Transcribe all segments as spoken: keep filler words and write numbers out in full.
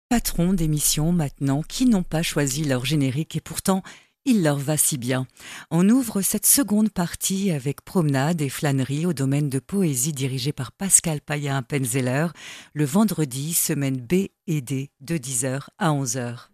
patrons d'émissions maintenant qui n'ont pas choisi leur générique et pourtant il leur va si bien. On ouvre cette seconde partie avec Promenade et Flânerie au domaine de poésie dirigé par Pascal Payen-Penzeller le vendredi, semaine B et D de dix heures à onze heures.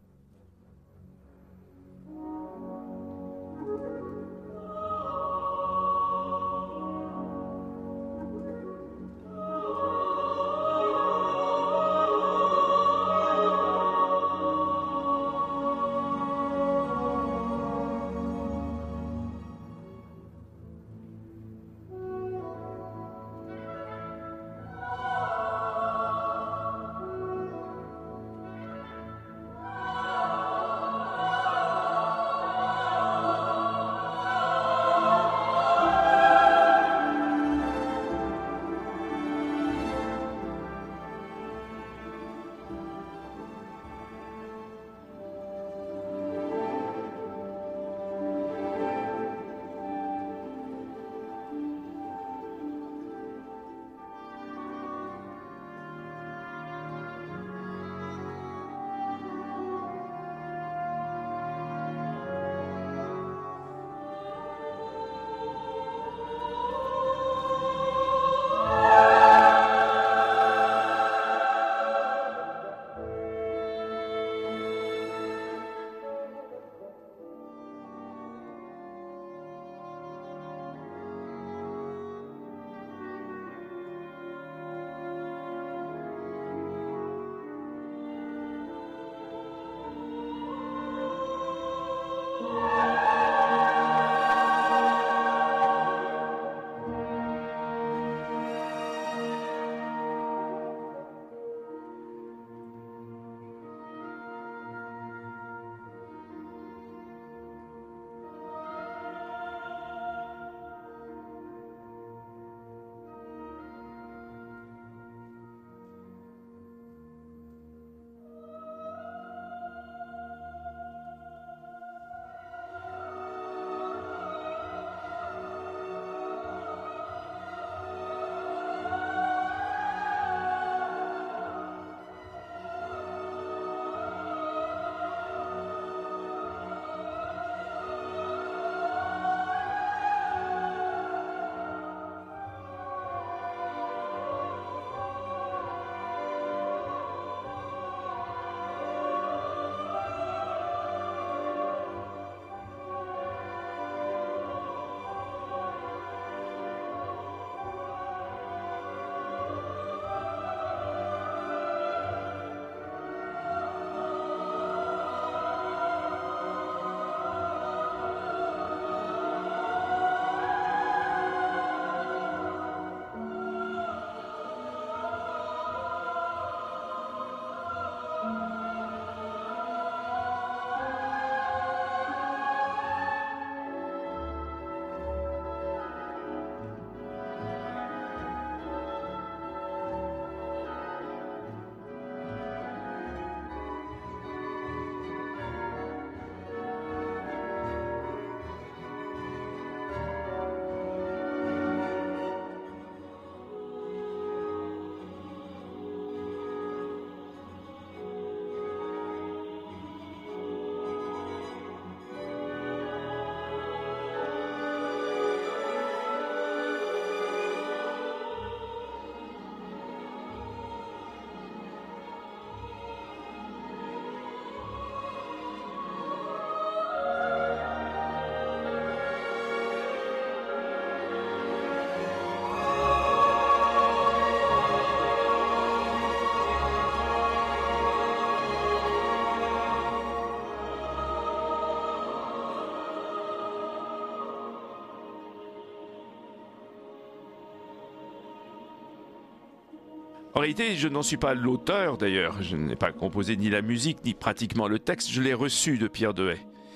En réalité, je n'en suis pas l'auteur d'ailleurs. Je n'ai pas composé ni la musique, ni pratiquement le texte. Je l'ai reçu de Pierre Dehaye.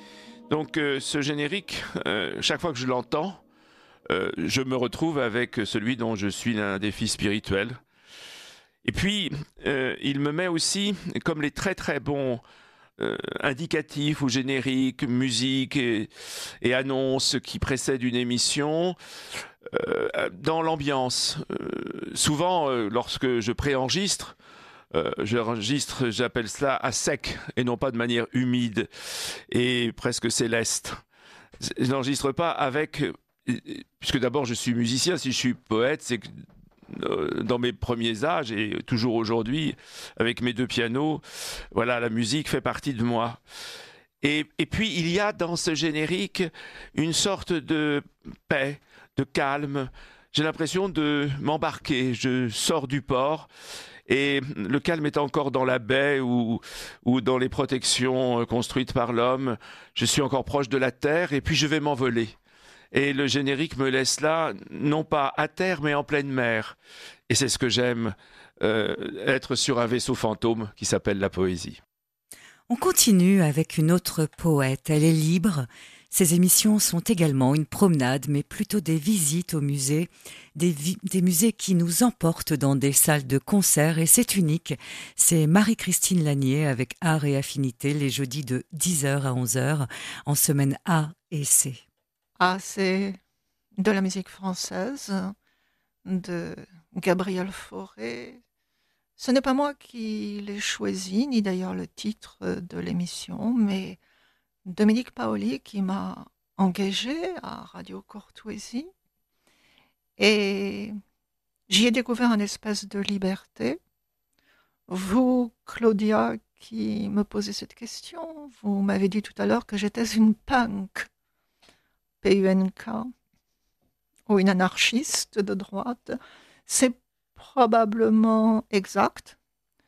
Donc euh, ce générique, euh, chaque fois que je l'entends, euh, je me retrouve avec celui dont je suis l'un des fils spirituels. Et puis, euh, il me met aussi, comme les très très bons euh, indicatifs ou génériques, musique et, et annonces qui précèdent une émission, euh, dans l'ambiance. Euh, souvent, euh, lorsque je préenregistre, euh, j'enregistre, j'appelle cela à sec et non pas de manière humide et presque céleste. Je n'enregistre pas avec, puisque d'abord je suis musicien, si je suis poète, c'est que euh, dans mes premiers âges et toujours aujourd'hui, avec mes deux pianos, voilà, la musique fait partie de moi. Et, et puis il y a dans ce générique une sorte de paix, de calme. J'ai l'impression de m'embarquer, je sors du port et le calme est encore dans la baie ou, ou dans les protections construites par l'homme. Je suis encore proche de la terre et puis je vais m'envoler. Et le générique me laisse là, non pas à terre, mais en pleine mer. Et c'est ce que j'aime, euh, être sur un vaisseau fantôme qui s'appelle la poésie. On continue avec une autre poète. Elle est libre. Ses émissions sont également une promenade, mais plutôt des visites au musée, des, vi- des musées qui nous emportent dans des salles de concert, et c'est unique. C'est Marie-Christine Lanier avec Art et Affinité, les jeudis de dix heures à onze heures, en semaine A et C. Ah, c'est de la musique française, de Gabriel Fauré. Ce n'est pas moi qui l'ai choisi, ni d'ailleurs le titre de l'émission, mais Dominique Paoli qui m'a engagée à Radio Courtoisie. Et j'y ai découvert un espace de liberté. Vous, Claudia, qui me posez cette question, vous m'avez dit tout à l'heure que j'étais une punk, P U N K, ou une anarchiste de droite. C'est probablement exact.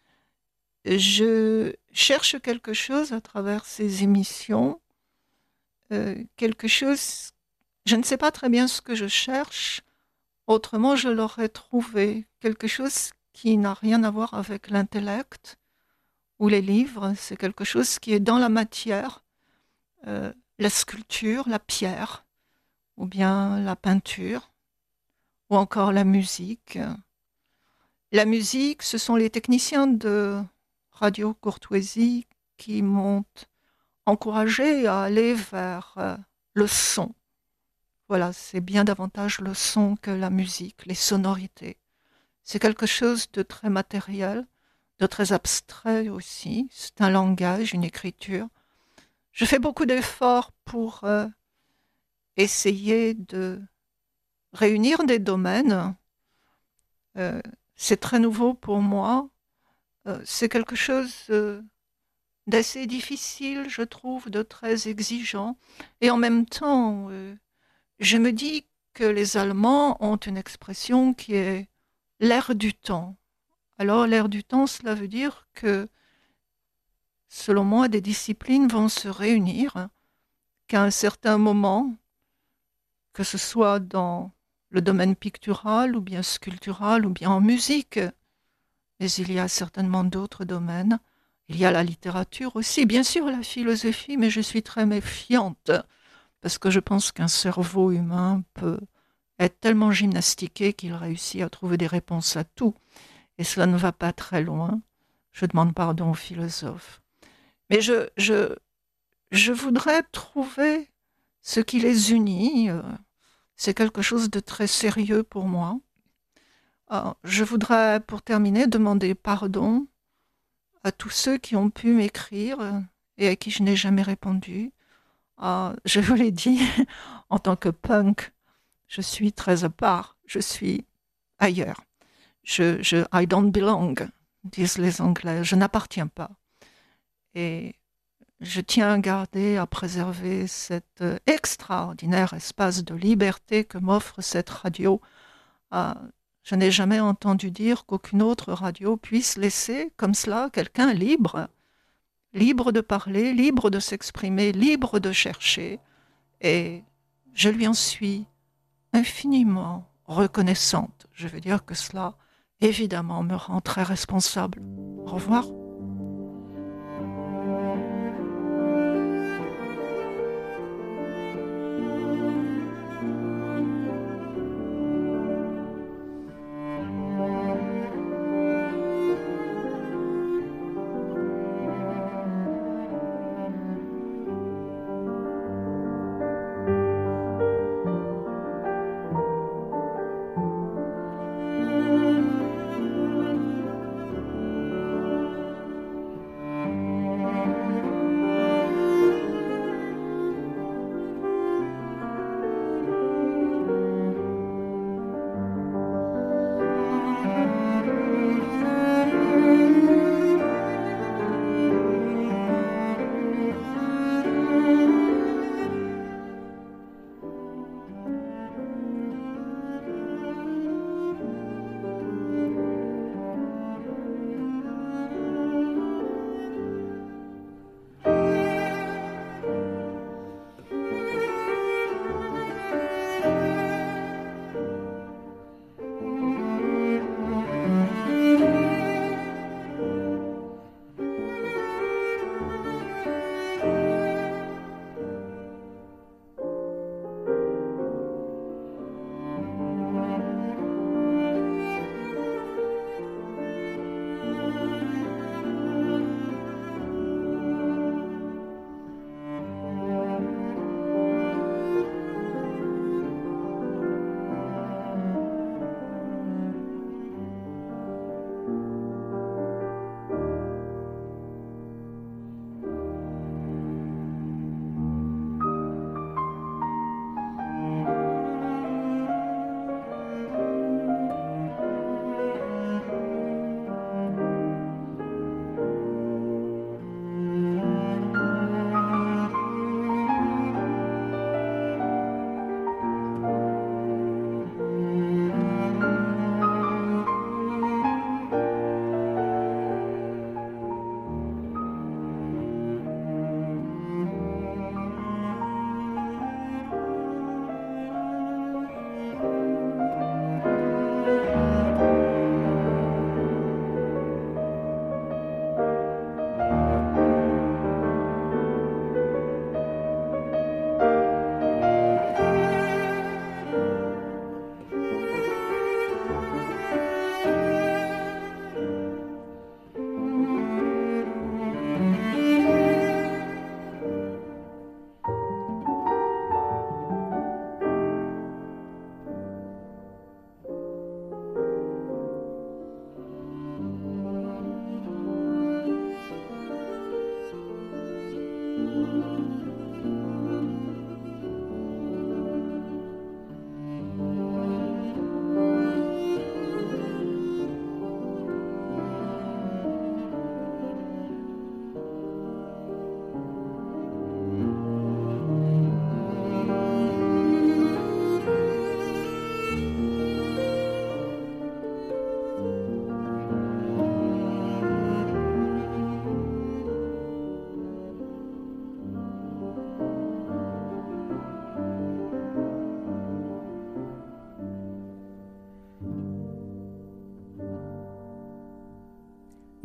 Je cherche quelque chose à travers ces émissions, euh, quelque chose, je ne sais pas très bien ce que je cherche, autrement je l'aurais trouvé, quelque chose qui n'a rien à voir avec l'intellect ou les livres, c'est quelque chose qui est dans la matière, euh, la sculpture, la pierre, ou bien la peinture, ou encore la musique. La musique, ce sont les techniciens de Radio Courtoisie qui m'ont encouragé à aller vers euh, le son. Voilà, c'est bien davantage le son que la musique, les sonorités. C'est quelque chose de très matériel, de très abstrait aussi. C'est un langage, une écriture. Je fais beaucoup d'efforts pour euh, essayer de réunir des domaines. Euh, c'est très nouveau pour moi. Euh, c'est quelque chose euh, d'assez difficile, je trouve, de très exigeant. Et en même temps, euh, je me dis que les Allemands ont une expression qui est l'air du temps. Alors, l'air du temps, cela veut dire que, selon moi, des disciplines vont se réunir, qu'à un certain moment, que ce soit dans le domaine pictural ou bien sculptural ou bien en musique, mais il y a certainement d'autres domaines. Il y a la littérature aussi, bien sûr la philosophie, mais je suis très méfiante parce que je pense qu'un cerveau humain peut être tellement gymnastiqué qu'il réussit à trouver des réponses à tout. Et cela ne va pas très loin. Je demande pardon aux philosophes. Mais je, je, je voudrais trouver ce qui les unit. C'est quelque chose de très sérieux pour moi. Alors, je voudrais, pour terminer, demander pardon à tous ceux qui ont pu m'écrire et à qui je n'ai jamais répondu. Ah, je vous l'ai dit, en tant que punk, je suis très à part, je suis ailleurs. Je, je, I don't belong, disent les Anglais, je n'appartiens pas. Et je tiens à garder, à préserver cet extraordinaire espace de liberté que m'offre cette radio. Ah, je n'ai jamais entendu dire qu'aucune autre radio puisse laisser comme cela quelqu'un libre, libre de parler, libre de s'exprimer, libre de chercher. Et je lui en suis infiniment reconnaissante. Je veux dire que cela, évidemment, me rend très responsable. Au revoir.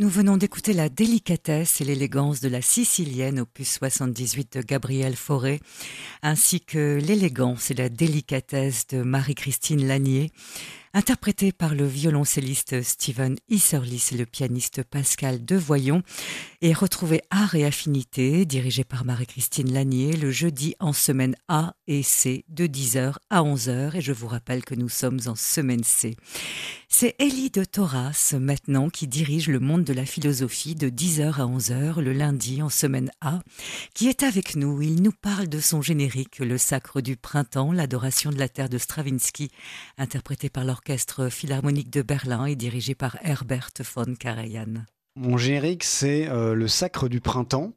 Nous venons d'écouter la délicatesse et l'élégance de la Sicilienne, opus soixante-dix-huit de Gabriel Fauré, ainsi que l'élégance et la délicatesse de Marie-Christine Lanier, interprétée par le violoncelliste Steven Isserlis et le pianiste Pascal Devoyon, et retrouvée Art et Affinité, dirigée par Marie-Christine Lanier, le jeudi en semaine A et C de dix heures à onze heures, et je vous rappelle que nous sommes en semaine C. C'est Élie de Thoraz, maintenant, qui dirige le monde de la philosophie de dix heures à onze heures, le lundi en semaine A, qui est avec nous. Il nous parle de son générique, Le Sacre du Printemps, l'adoration de la terre de Stravinsky, interprété par l'Orchestre Philharmonique de Berlin et dirigé par Herbert von Karajan. Mon générique, c'est euh, Le Sacre du Printemps.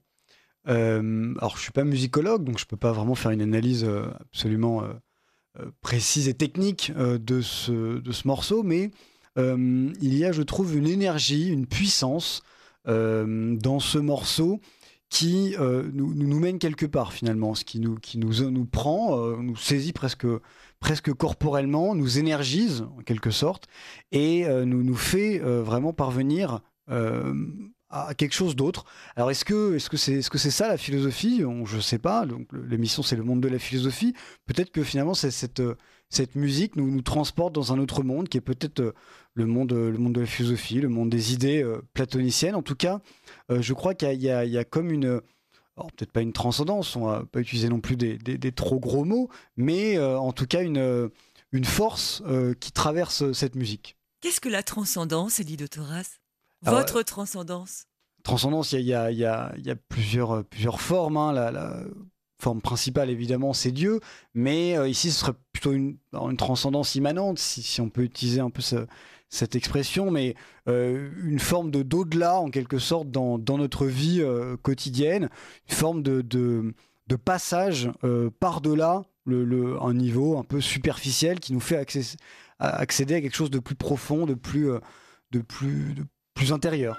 Euh, alors, je ne suis pas musicologue, donc je ne peux pas vraiment faire une analyse euh, absolument euh, euh, précise et technique euh, de, ce, de ce morceau, mais euh, il y a, je trouve, une énergie, une puissance euh, dans ce morceau qui euh, nous, nous mène quelque part, finalement, ce qui nous, qui nous, nous prend, euh, nous saisit presque, presque corporellement, nous énergise, en quelque sorte, et euh, nous, nous fait euh, vraiment parvenir Euh, à quelque chose d'autre. Alors est-ce que est-ce que c'est est-ce que c'est ça la philosophie? On, je sais pas. Donc l'émission c'est le monde de la philosophie. Peut-être que finalement c'est cette cette musique nous nous transporte dans un autre monde qui est peut-être le monde le monde de la philosophie, le monde des idées euh, platoniciennes. En tout cas, euh, je crois qu'il y a, il y a, il y a comme une alors, peut-être pas une transcendance. On va pas utiliser non plus des, des, des trop gros mots, mais euh, en tout cas une une force euh, qui traverse cette musique. Qu'est-ce que la transcendance, Élie de Thoraz? Alors, Votre transcendance? Transcendance, il y a, il y a, il y a plusieurs, plusieurs formes. Hein. La, la forme principale, évidemment, c'est Dieu. Mais euh, ici, ce serait plutôt une, une transcendance immanente, si, si on peut utiliser un peu ce, cette expression. Mais euh, une forme de d'au-delà, en quelque sorte, dans, dans notre vie euh, quotidienne. Une forme de, de, de passage euh, par-delà le, le, un niveau un peu superficiel qui nous fait accès, accéder à quelque chose de plus profond, de plus... Euh, de plus de plus intérieur.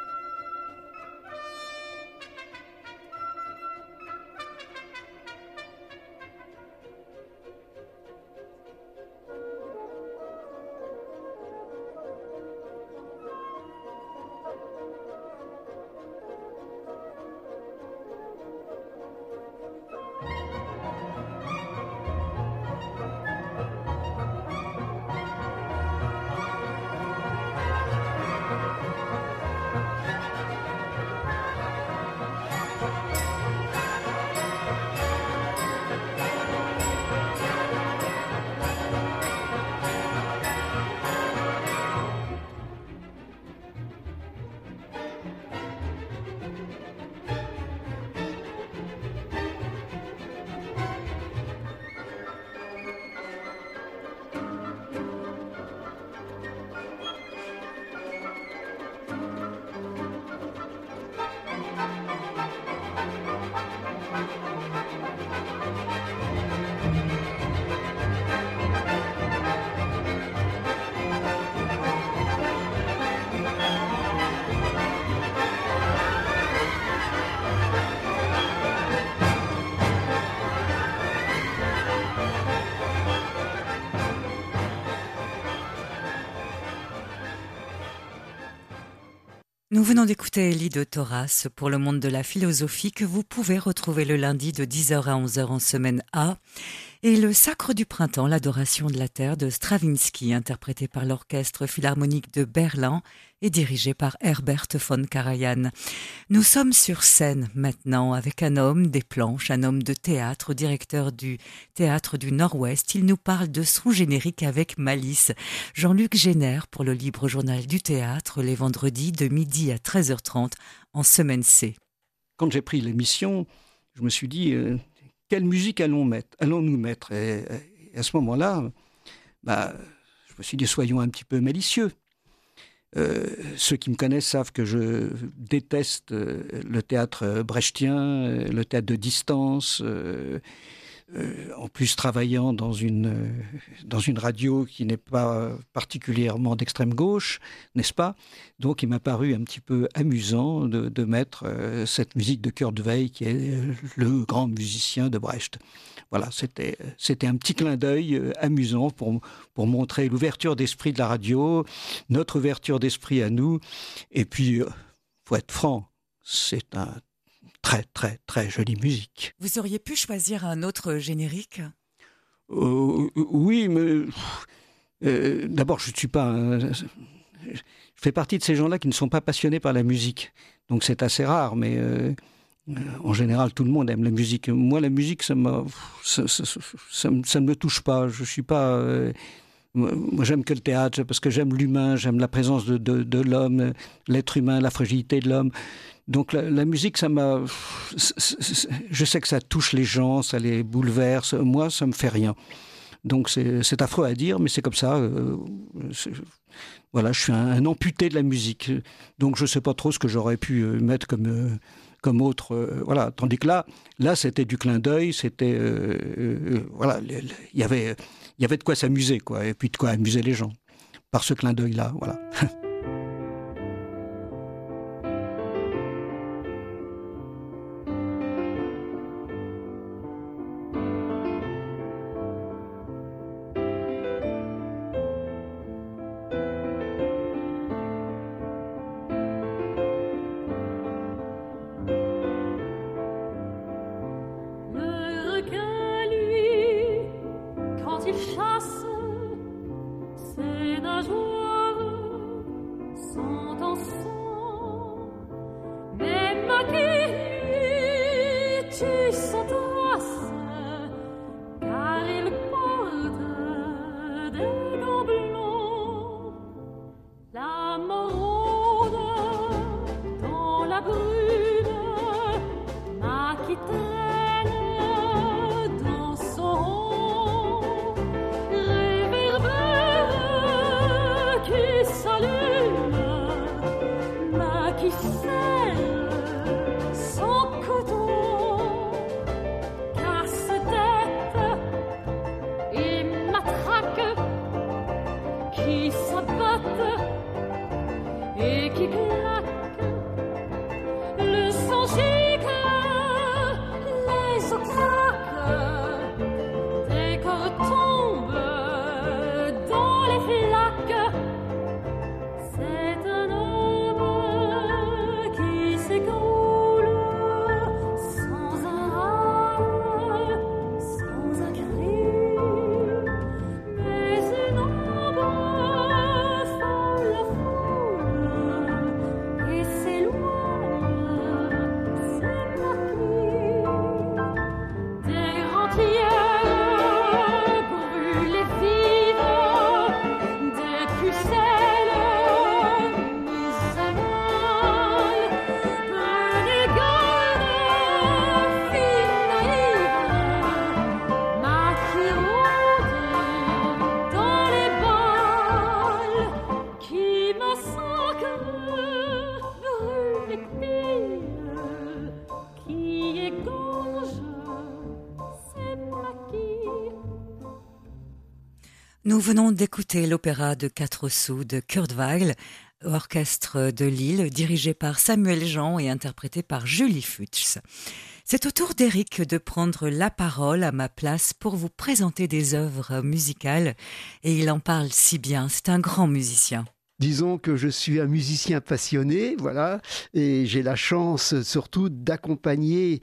Nous venons d'écouter Élie de Thoraz pour le monde de la philosophie que vous pouvez retrouver le lundi de dix heures à onze heures en semaine A et Le Sacre du Printemps, l'adoration de la terre de Stravinsky, interprété par l'Orchestre Philharmonique de Berlin et dirigé par Herbert von Karajan. Nous sommes sur scène maintenant avec un homme des planches, un homme de théâtre, directeur du Théâtre du Nord-Ouest. Il nous parle de son générique avec malice. Jean-Luc Génère pour le Libre Journal du Théâtre, les vendredis de midi à treize heures trente en semaine C. Quand j'ai pris l'émission, je me suis dit, euh, quelle musique allons mettre, allons-nous mettre et, et à ce moment-là, bah, je me suis dit, soyons un petit peu malicieux. Euh, ceux qui me connaissent savent que je déteste euh, le théâtre brechtien, euh, le théâtre de distance, euh, Euh, en plus, travaillant dans une, euh, dans une radio qui n'est pas particulièrement d'extrême gauche, n'est-ce pas? Donc, il m'a paru un petit peu amusant de, de mettre euh, cette musique de Kurt Weill, qui est le grand musicien de Brecht. Voilà, c'était, c'était un petit clin d'œil euh, amusant pour, pour montrer l'ouverture d'esprit de la radio, notre ouverture d'esprit à nous. Et puis, il euh, faut être franc, c'est un très, très, très jolie musique. Vous auriez pu choisir un autre générique ? euh, Oui, mais euh, d'abord, je ne suis pas... Un, je fais partie de ces gens-là qui ne sont pas passionnés par la musique. Donc c'est assez rare, mais euh, en général, tout le monde aime la musique. Moi, la musique, ça, m'a, ça, ça, ça, ça, ça ne me touche pas. Je suis pas... Euh, moi, j'aime que le théâtre, parce que j'aime l'humain, j'aime la présence de, de, de l'homme, l'être humain, la fragilité de l'homme. Donc la, la musique, ça m'a... Je sais que ça touche les gens, ça les bouleverse. Moi, ça me fait rien. Donc c'est, c'est affreux à dire, mais c'est comme ça. Euh, c'est, voilà, je suis un, un amputé de la musique. Donc je ne sais pas trop ce que j'aurais pu mettre comme... Euh, comme autre, euh, voilà. Tandis que là, là, c'était du clin d'œil, c'était, euh, euh, voilà, il y avait, il y avait de quoi s'amuser, quoi, et puis de quoi amuser les gens par ce clin d'œil-là, voilà. Nous venons d'écouter l'opéra de quatre sous de Kurt Weill, orchestre de Lille, dirigé par Samuel Jean et interprété par Julie Fuchs. C'est au tour d'Éric de prendre la parole à ma place pour vous présenter des œuvres musicales, et il en parle si bien, c'est un grand musicien. Disons que je suis un musicien passionné, voilà, et j'ai la chance surtout d'accompagner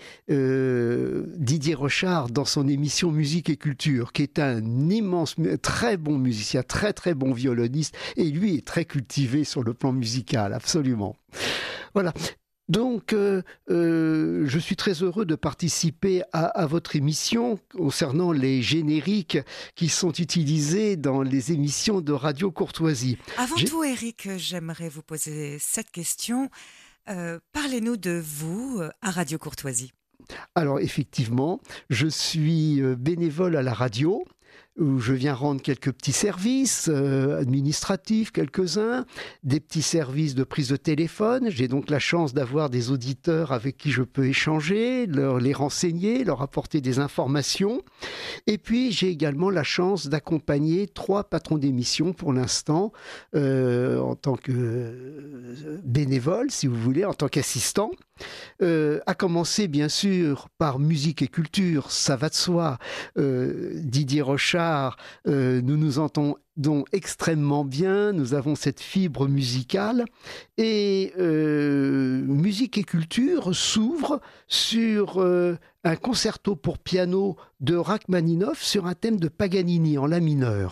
euh, Didier Rochard dans son émission Musique et Culture, qui est un immense, très bon musicien, très très bon violoniste, et lui est très cultivé sur le plan musical, absolument. Voilà. Donc, euh, euh, je suis très heureux de participer à, à votre émission concernant les génériques qui sont utilisés dans les émissions de Radio Courtoisie. Avant J'ai... tout, Éric, j'aimerais vous poser cette question. Euh, parlez-nous de vous à Radio Courtoisie. Alors, effectivement, je suis bénévole à la radio. où je viens rendre quelques petits services euh, administratifs, quelques-uns, des petits services de prise de téléphone. J'ai donc la chance d'avoir des auditeurs avec qui je peux échanger, leur, les renseigner, leur apporter des informations. Et puis, j'ai également la chance d'accompagner trois patrons d'émission pour l'instant, euh, en tant que euh, bénévole, si vous voulez, en tant qu'assistant. Euh, à commencer, bien sûr, par musique et culture, ça va de soi. Euh, Didier Rochard, euh, nous nous entendons extrêmement bien, nous avons cette fibre musicale, et euh, musique et culture s'ouvre sur euh, un concerto pour piano de Rachmaninoff sur un thème de Paganini en la mineur.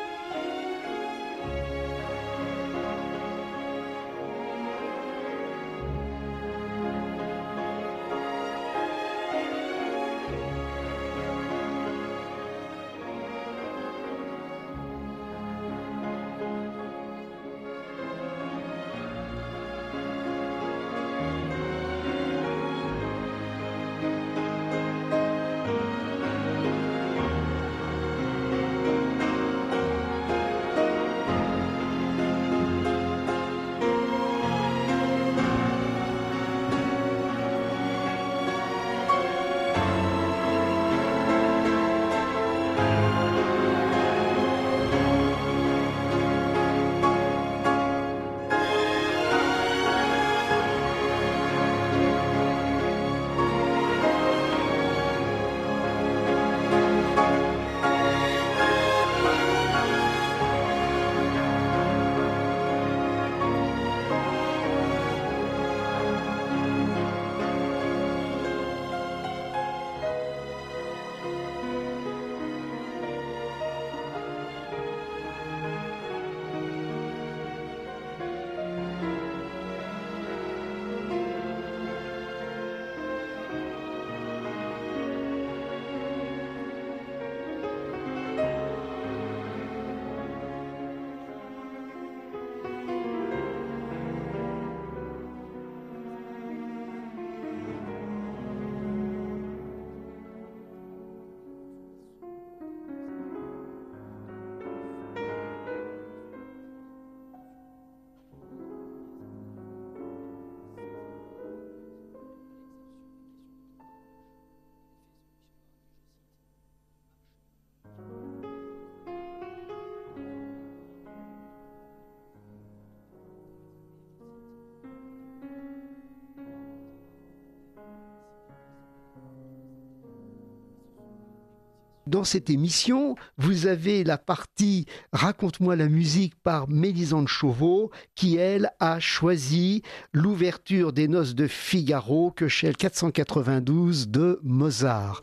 Dans cette émission, vous avez la partie « Raconte-moi la musique » par Mélisande Chauveau, qui, elle, a choisi l'ouverture des Noces de Figaro, Köchel quatre cent quatre-vingt-douze de Mozart.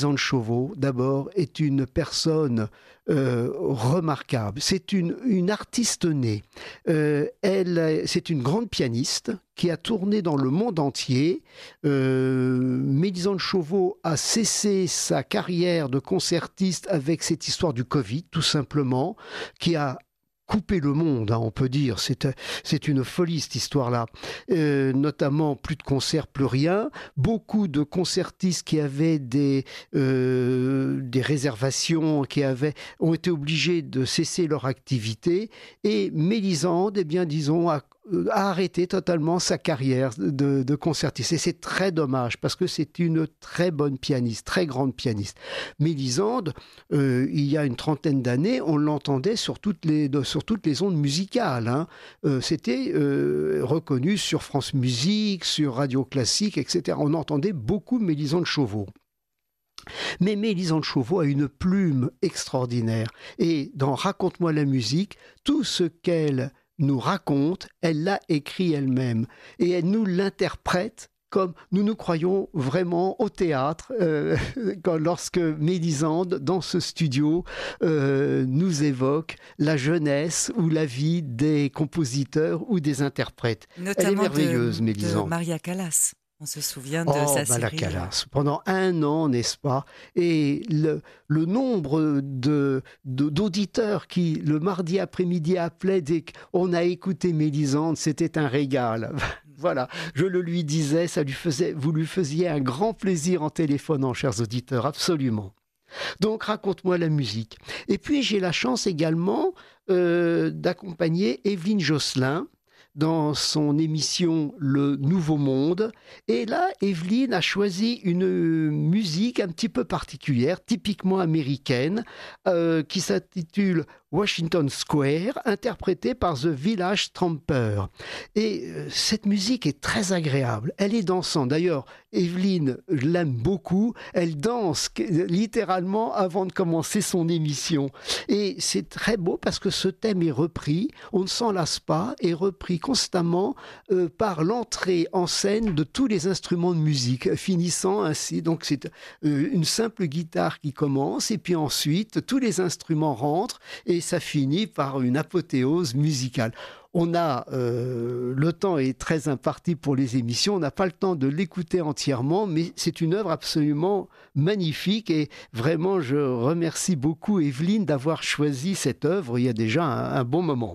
Mélisande Chauveau, d'abord, est une personne euh, remarquable. C'est une, une artiste née. Euh, elle, c'est une grande pianiste qui a tourné dans le monde entier. Euh, Mélisande Chauveau a cessé sa carrière de concertiste avec cette histoire du Covid, tout simplement, qui a couper le monde, hein, on peut dire. C'est, c'est une folie, cette histoire-là. Euh, notamment, plus de concerts, plus rien. Beaucoup de concertistes qui avaient des, euh, des réservations, qui avaient, ont été obligés de cesser leur activité. Et Mélisande, eh bien, disons, a a arrêté totalement sa carrière de, de concertiste. Et c'est très dommage, parce que c'est une très bonne pianiste, très grande pianiste. Mélisande, euh, il y a une trentaine d'années, on l'entendait sur toutes les, sur toutes les ondes musicales. Hein. Euh, c'était euh, reconnu sur France Musique, sur Radio Classique, et cetera. On entendait beaucoup Mélisande Chauveau. Mais Mélisande Chauveau a une plume extraordinaire. Et dans Raconte-moi la musique, tout ce qu'elle nous raconte, elle l'a écrit elle-même et elle nous l'interprète comme nous nous croyons vraiment au théâtre euh, quand, lorsque Mélisande, dans ce studio, euh, nous évoque la jeunesse ou la vie des compositeurs ou des interprètes. Notamment elle est merveilleuse, de, Mélisande. de Maria Callas. On se souvient de oh, sa bah série. La Callas, pendant un an, n'est-ce pas? Et le, le nombre de, de, d'auditeurs qui, le mardi après-midi, appelaient dès qu'on a écouté Mélisande, c'était un régal. Voilà, je le lui disais, ça lui faisait, vous lui faisiez un grand plaisir en téléphonant, chers auditeurs, absolument. Donc, raconte-moi la musique. Et puis, j'ai la chance également euh, d'accompagner Evelyne Josselin dans son émission Le Nouveau Monde. Et là, Evelyne a choisi une musique un petit peu particulière, typiquement américaine, euh, qui s'intitule Washington Square, interprétée par The Village Tramper. Et euh, cette musique est très agréable, elle est dansante. D'ailleurs, Evelyne l'aime beaucoup, elle danse littéralement avant de commencer son émission. Et c'est très beau parce que ce thème est repris, on ne s'en lasse pas, est repris constamment euh, par l'entrée en scène de tous les instruments de musique, finissant ainsi. Donc c'est euh, une simple guitare qui commence et puis ensuite tous les instruments rentrent et ça finit par une apothéose musicale. On a, euh, le temps est très imparti pour les émissions, on n'a pas le temps de l'écouter entièrement, mais c'est une œuvre absolument magnifique et vraiment je remercie beaucoup Evelyne d'avoir choisi cette œuvre il y a déjà un, un bon moment.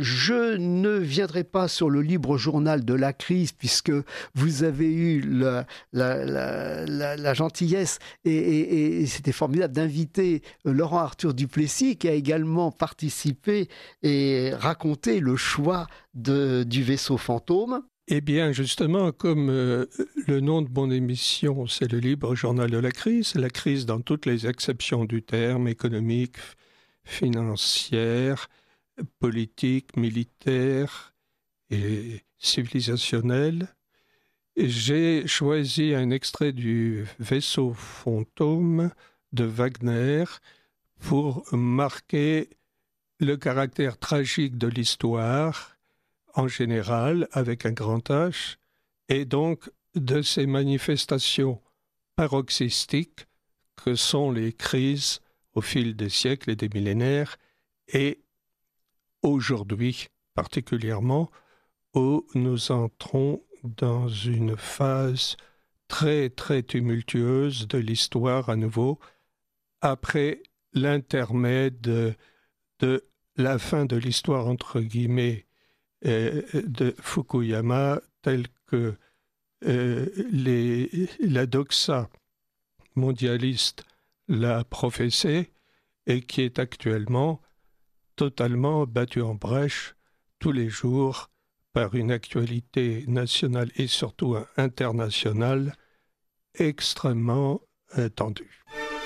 je ne viendrai pas sur le libre journal de la crise, puisque vous avez eu la, la, la, la, la gentillesse, et, et, et c'était formidable d'inviter Laurent Arthur Duplessis, qui a également participé et raconté le choix de, du vaisseau fantôme. Eh bien, justement, comme euh, le nom de mon émission, c'est le libre journal de la crise, la crise dans toutes les acceptions du terme, économique, financière, politique, militaire et civilisationnelle, j'ai choisi un extrait du vaisseau fantôme de Wagner pour marquer le caractère tragique de l'histoire en général, avec un grand H, et donc de ces manifestations paroxystiques que sont les crises au fil des siècles et des millénaires, et aujourd'hui particulièrement, où nous entrons dans une phase très très tumultueuse de l'histoire à nouveau, après l'intermède de, de la fin de l'histoire entre guillemets de Fukuyama, tel que euh, les, la doxa mondialiste l'a professé et qui est actuellement totalement battue en brèche tous les jours par une actualité nationale et surtout internationale extrêmement euh, tendue.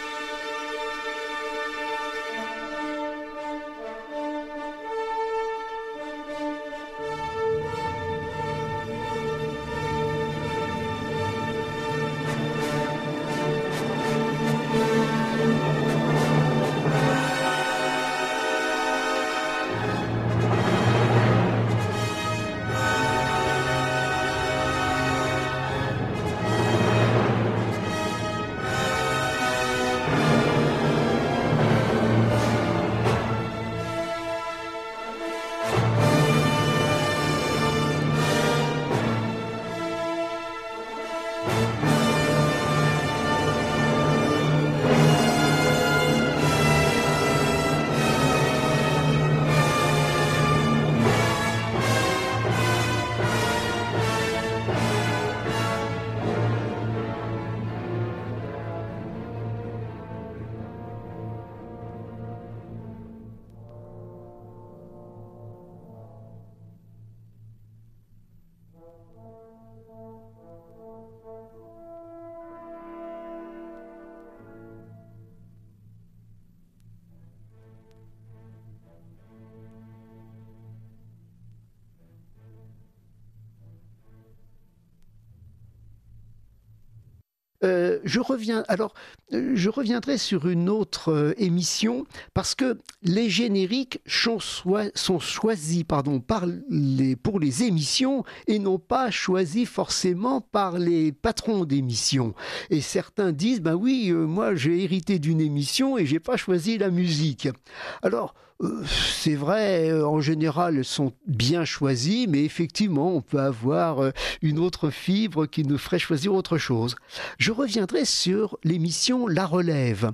Euh, je reviens, alors, euh, je reviendrai sur une autre euh, émission parce que les génériques sont, soi- sont choisis, pardon, par les, pour les émissions et non pas choisis forcément par les patrons d'émissions. Et certains disent, ben oui, euh, moi j'ai hérité d'une émission et j'ai pas choisi la musique. Alors, euh, c'est vrai, euh, en général, elles sont bien choisies, mais effectivement, on peut avoir euh, une autre fibre qui nous ferait choisir autre chose. Je reviendrai sur l'émission La Relève,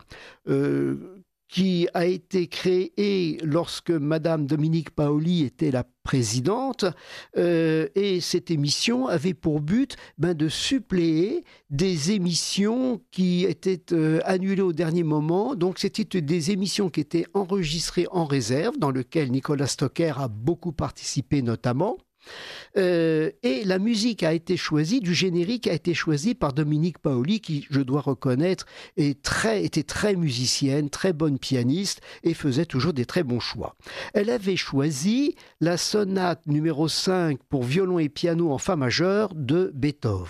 euh, qui a été créée lorsque Madame Dominique Paoli était la présidente, euh, et cette émission avait pour but ben, de suppléer des émissions qui étaient euh, annulées au dernier moment. Donc c'était des émissions qui étaient enregistrées en réserve, dans lesquelles Nicolas Stocker a beaucoup participé notamment. Euh, et la musique a été choisie, du générique a été choisi par Dominique Paoli, qui, je dois reconnaître, est très, était très musicienne, très bonne pianiste et faisait toujours des très bons choix. Elle avait choisi la sonate numéro cinq pour violon et piano en fa majeur de Beethoven.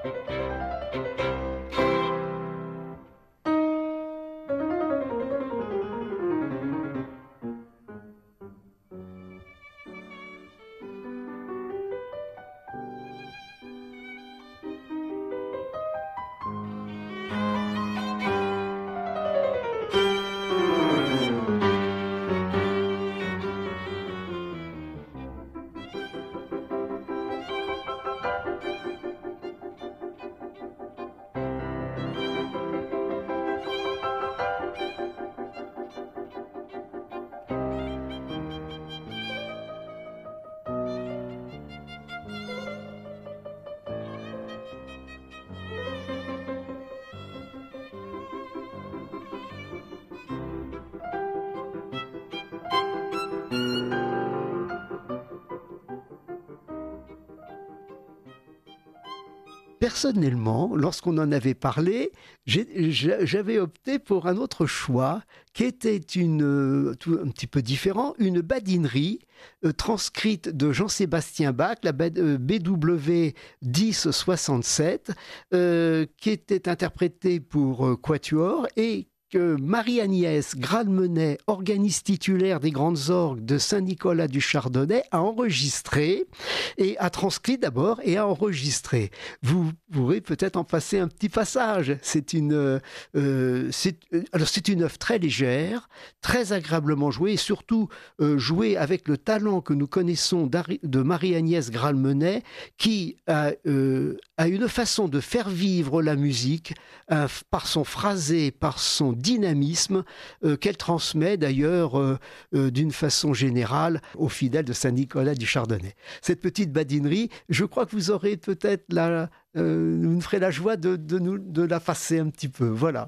Personnellement, lorsqu'on en avait parlé, j'ai, j'avais opté pour un autre choix qui était une, tout, un petit peu différent, une badinerie euh, transcrite de Jean-Sébastien Bach, la B W dix soixante-sept, euh, qui était interprétée pour euh, quatuor et que Marie-Agnès Gralmenet, organiste titulaire des grandes orgues de Saint-Nicolas du Chardonnay, a enregistré et a transcrit d'abord et a enregistré. Vous pourrez peut-être en passer un petit passage. C'est une, euh, c'est, alors c'est une œuvre très légère, très agréablement jouée et surtout euh, jouée avec le talent que nous connaissons de Marie-Agnès Gralmenet, qui a, euh, a une façon de faire vivre la musique euh, par son phrasé, par son dynamisme euh, qu'elle transmet d'ailleurs euh, euh, d'une façon générale aux fidèles de Saint-Nicolas du Chardonnay. Cette petite badinerie, je crois que vous aurez peut-être la, euh, vous nous ferez la joie de, de, nous, de la passer un petit peu. Voilà.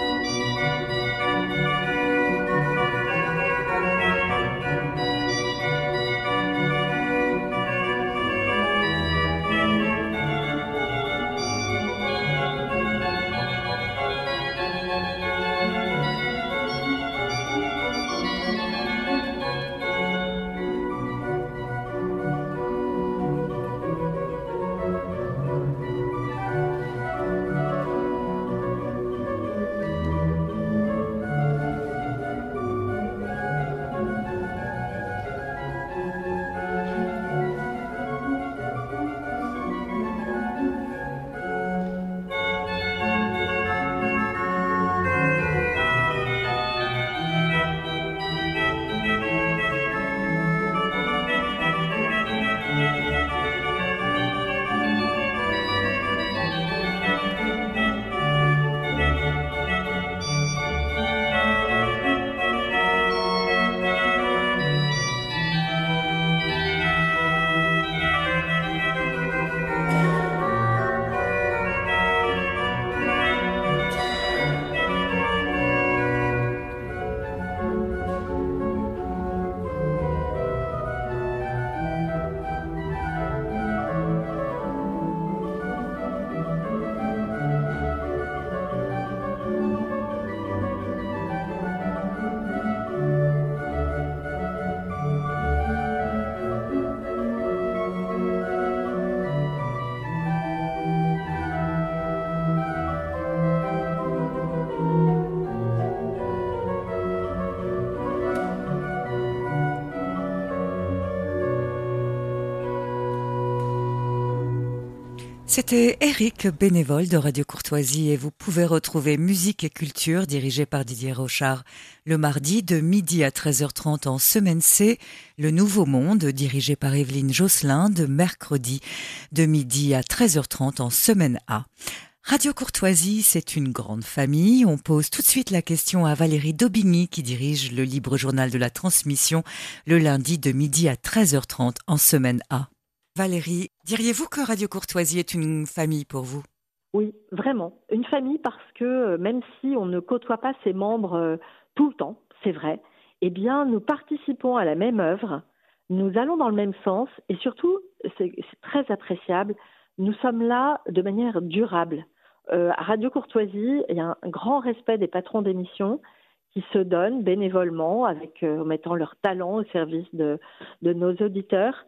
C'était Eric, bénévole de Radio Courtoisie, et vous pouvez retrouver Musique et Culture dirigée par Didier Rochard le mardi de midi à treize heures trente en semaine C, Le Nouveau Monde dirigé par Evelyne Josselin de mercredi de midi à treize heures trente en semaine A. Radio Courtoisie, c'est une grande famille. On pose tout de suite la question à Valérie Daubigny qui dirige le Libre Journal de la Transmission le lundi de midi à treize heures trente en semaine A. Valérie, diriez-vous que Radio Courtoisie est une famille pour vous ? Oui, vraiment. Une famille parce que même si on ne côtoie pas ses membres euh, tout le temps, c'est vrai, eh bien nous participons à la même œuvre, nous allons dans le même sens et surtout, c'est, c'est très appréciable, nous sommes là de manière durable. Euh, à Radio Courtoisie, il y a un grand respect des patrons d'émissions qui se donnent bénévolement avec, euh, en mettant leur talent au service de, de nos auditeurs.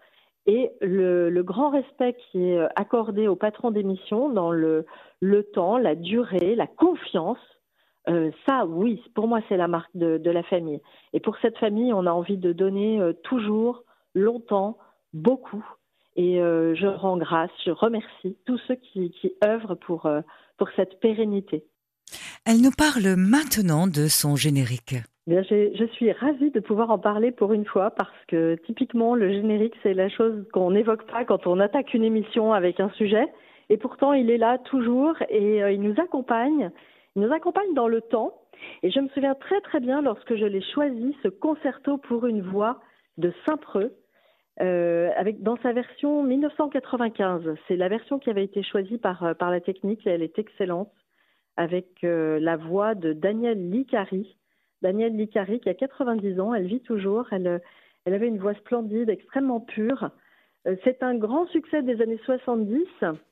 Et le, le grand respect qui est accordé au patron d'émission dans le, le temps, la durée, la confiance, euh, ça, oui, pour moi, c'est la marque de, de la famille. Et pour cette famille, on a envie de donner euh, toujours, longtemps, beaucoup. Et euh, je rends grâce, je remercie tous ceux qui, qui œuvrent pour, euh, pour cette pérennité. Elle nous parle maintenant de son générique. Bien, je, je suis ravie de pouvoir en parler pour une fois parce que typiquement le générique c'est la chose qu'on n'évoque pas quand on attaque une émission avec un sujet et pourtant il est là toujours et euh, il nous accompagne, il nous accompagne dans le temps et je me souviens très très bien lorsque je l'ai choisi ce concerto pour une voix de Saint-Preux euh, avec dans sa version mille neuf cent quatre-vingt-quinze. C'est la version qui avait été choisie par par la technique et elle est excellente avec euh, la voix de Danielle Licari. Danielle Licari, qui a quatre-vingt-dix ans, elle vit toujours, elle, elle avait une voix splendide, extrêmement pure. C'est un grand succès des années soixante-dix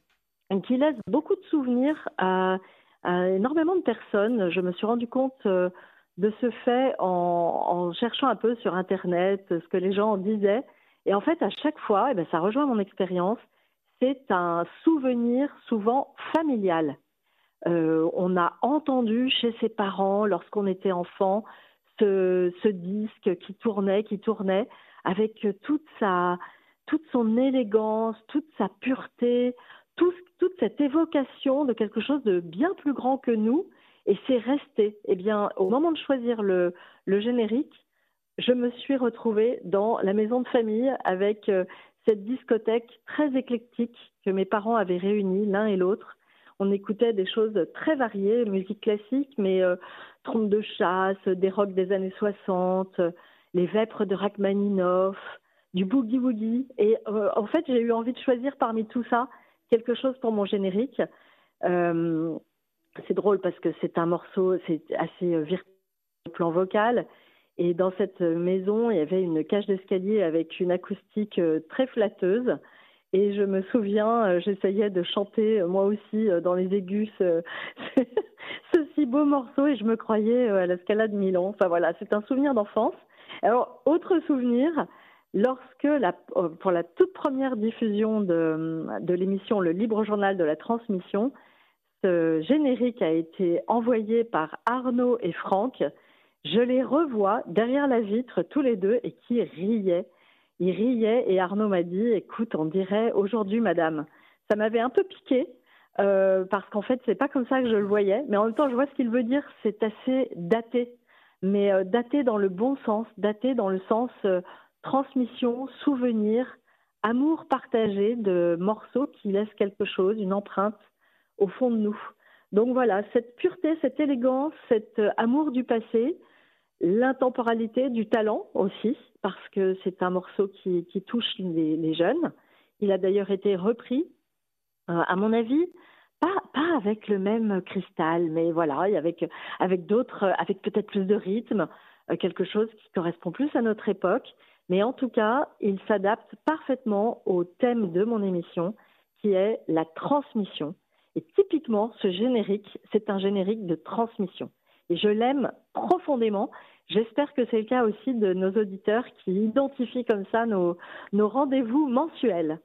qui laisse beaucoup de souvenirs à, à énormément de personnes. Je me suis rendu compte de ce fait en, en cherchant un peu sur Internet ce que les gens en disaient. Et en fait, à chaque fois, eh bien, ça rejoint mon expérience, c'est un souvenir souvent familial. Euh, on a entendu chez ses parents, lorsqu'on était enfant, ce, ce disque qui tournait, qui tournait, avec toute sa, toute son élégance, toute sa pureté, tout, toute cette évocation de quelque chose de bien plus grand que nous, et c'est resté. Eh bien, au moment de choisir le, le générique, je me suis retrouvée dans la maison de famille avec euh, cette discothèque très éclectique que mes parents avaient réunie l'un et l'autre. On écoutait des choses très variées, musique classique, mais euh, trompes de chasse, des rocks des années soixante, les vêpres de Rachmaninoff, du boogie-woogie. Et euh, en fait, j'ai eu envie de choisir parmi tout ça quelque chose pour mon générique. Euh, c'est drôle parce que c'est un morceau, c'est assez virtuel au plan vocal. Et dans cette maison, il y avait une cage d'escalier avec une acoustique très flatteuse. Et je me souviens, euh, j'essayais de chanter euh, moi aussi euh, dans les aigus ce, ce si beau morceau et je me croyais euh, à la Scala de Milan. Enfin voilà, c'est un souvenir d'enfance. Alors, autre souvenir, lorsque la, euh, pour la toute première diffusion de, de l'émission Le Libre Journal de la Transmission, ce générique a été envoyé par Arnaud et Franck. Je les revois derrière la vitre tous les deux et qui riaient. Il riait et Arnaud m'a dit « Écoute, on dirait aujourd'hui, madame ». Ça m'avait un peu piqué euh, parce qu'en fait, c'est pas comme ça que je le voyais. Mais en même temps, je vois ce qu'il veut dire. C'est assez daté, mais euh, daté dans le bon sens, daté dans le sens euh, transmission, souvenir, amour partagé de morceaux qui laissent quelque chose, une empreinte au fond de nous. Donc voilà, cette pureté, cette élégance, cet euh, amour du passé, l'intemporalité du talent aussi, parce que c'est un morceau qui, qui touche les, les jeunes. Il a d'ailleurs été repris, euh, à mon avis, pas, pas avec le même cristal, mais voilà, avec, avec d'autres, avec peut-être plus de rythme, euh, quelque chose qui correspond plus à notre époque. Mais en tout cas, il s'adapte parfaitement au thème de mon émission, qui est la transmission. Et typiquement, ce générique, c'est un générique de transmission. Et je l'aime profondément. J'espère que c'est le cas aussi de nos auditeurs qui identifient comme ça nos, nos rendez-vous mensuels.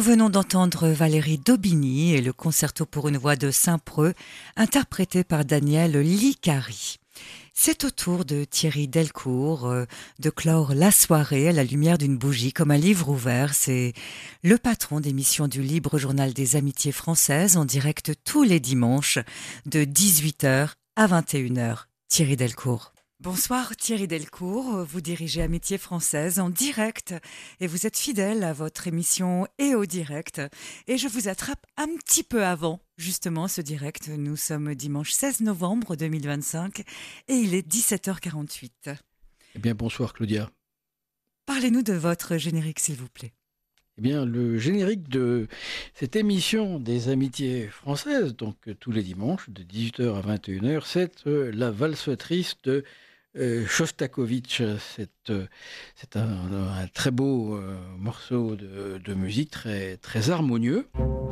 venons d'entendre Valérie Daubigny et le concerto pour une voix de Saint-Preux, interprété par Daniel Licari. C'est au tour de Thierry Delcourt euh, de clore la soirée à la lumière d'une bougie comme un livre ouvert. C'est le patron d'émission du Libre Journal des Amitiés Françaises en direct tous les dimanches de dix-huit heures à vingt et une heures. Thierry Delcourt. Bonsoir Thierry Delcourt, vous dirigez Amitié Française en direct et vous êtes fidèle à votre émission et au direct. Et je vous attrape un petit peu avant justement ce direct. Nous sommes dimanche seize novembre deux mille vingt-cinq et il est dix-sept heures quarante-huit. Eh bien bonsoir Claudia. Parlez-nous de votre générique s'il vous plaît. Eh bien le générique de cette émission des Amitiés Françaises, donc tous les dimanches de dix-huit heures à vingt et une heures, c'est euh, la valse triste de Euh, Shostakovich. C'est, euh, c'est un, un très beau euh, morceau de, de musique, très, très harmonieux.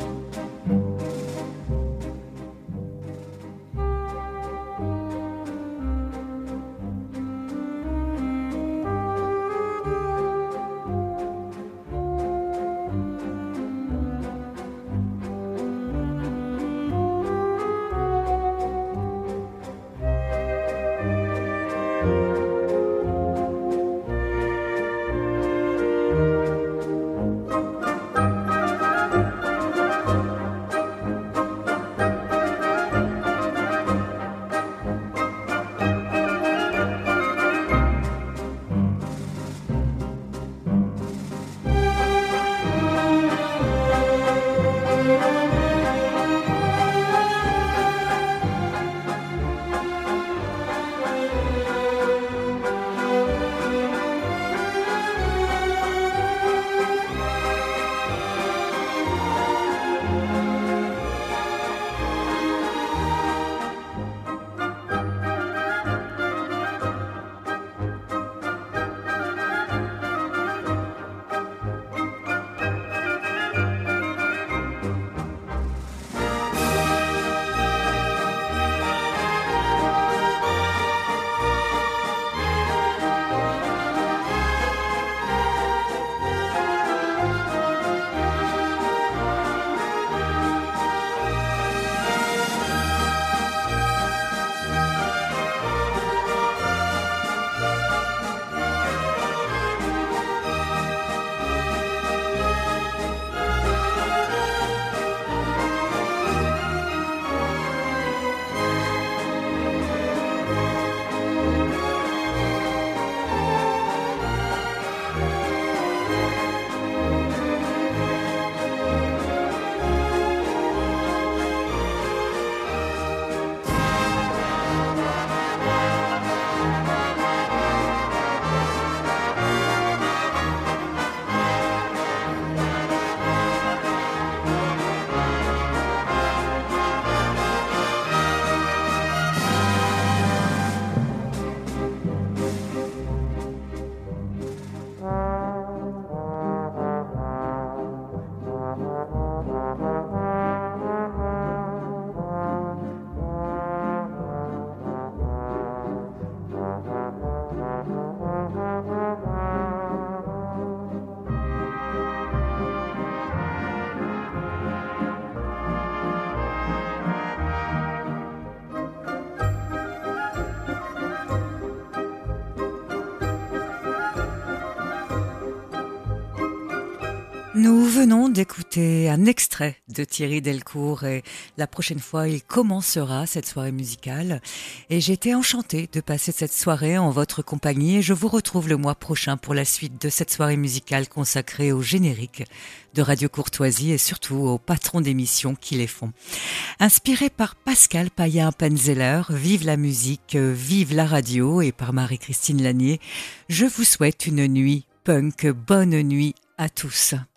Nous venons d'écouter un extrait de Thierry Delcourt et la prochaine fois, il commencera cette soirée musicale. Et j'étais enchantée de passer cette soirée en votre compagnie et je vous retrouve le mois prochain pour la suite de cette soirée musicale consacrée au générique de Radio Courtoisie et surtout aux patrons d'émissions qui les font. Inspiré par Pascal Payen-Penzeller, Vive la musique, vive la radio et par Marie-Christine Lanier, je vous souhaite une nuit punk. Bonne nuit à tous.